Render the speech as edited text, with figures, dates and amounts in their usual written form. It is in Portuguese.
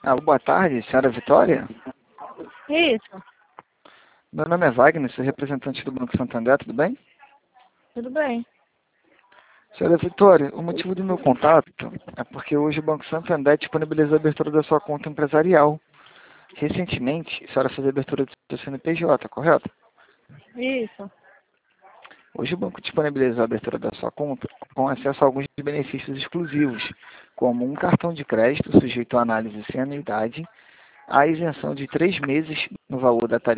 Alô, boa tarde, senhora Vitória? Isso, Meu nome é Wagner, sou representante do Banco Santander, tudo bem? tudo bem. Senhora Vitória, o motivo do meu contato é porque hoje o Banco Santander disponibiliza a abertura da sua conta empresarial. Recentemente, a senhora fez a abertura do seu CNPJ, correto? Isso. Hoje o banco disponibiliza a abertura da sua conta com acesso a alguns benefícios exclusivos, como um cartão de crédito sujeito à análise sem anuidade, a isenção de 3 meses no valor da tarifa